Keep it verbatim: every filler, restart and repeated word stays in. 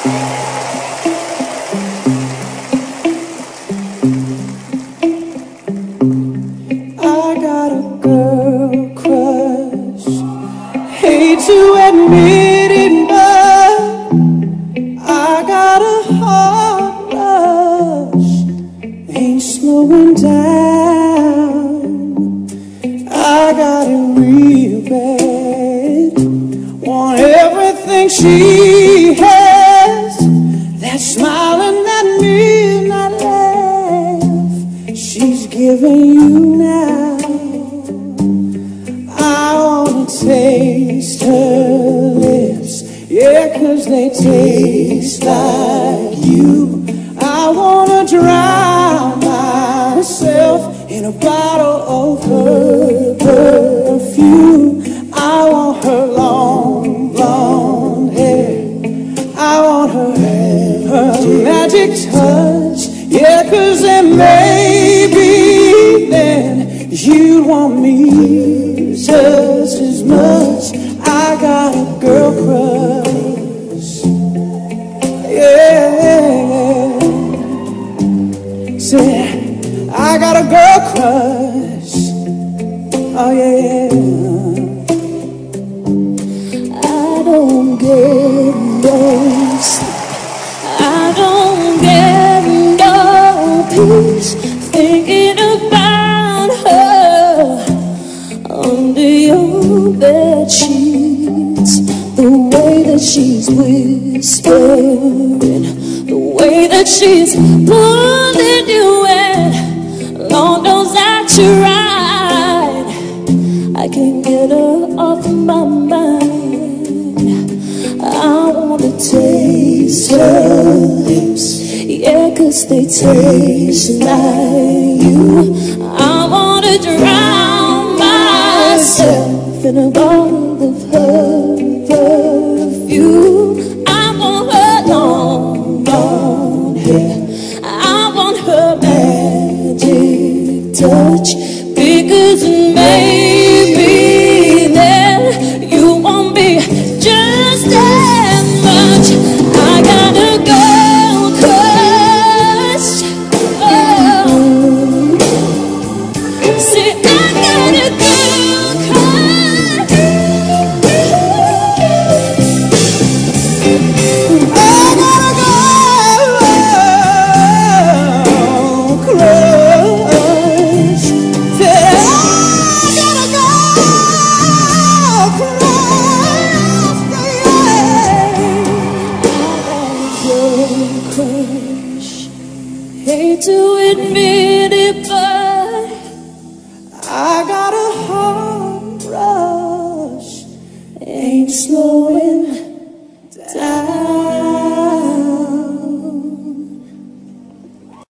I got a girl crush. Hate to admit it, but I got a heart rush. Ain't slowing down. I got it real bad. Want everything she has. That smiling, that midnight laugh she's giving you now. I wanna taste her lips, yeah, 'cause they taste like you. I wanna drown myself in a bottle of her perfume. I want her long blonde hair. I want her hair, her magic touch, yeah, 'cause then maybe then you want me just as much. I got a girl crush, yeah. Say, I got a girl crush, oh yeah. I don't get no sleep, I don't get no peace, thinking about her under your bed sheets. The way that she's whispering, the way that she's pulling you in, Lord knows I tried, I can't get her off my mind. I wanna taste her lips, yeah, 'cause they taste like you. I wanna drown myself in a bottle of her perfume. I want her long, long hair. I want her magic touch, because maybe then you won't be just as much. I got a girl crush, oh. See, I got a girl crush. I got a girl crush. Yeah, I got a girl crush. Yeah, I got a girl crush. Hate to admit it, but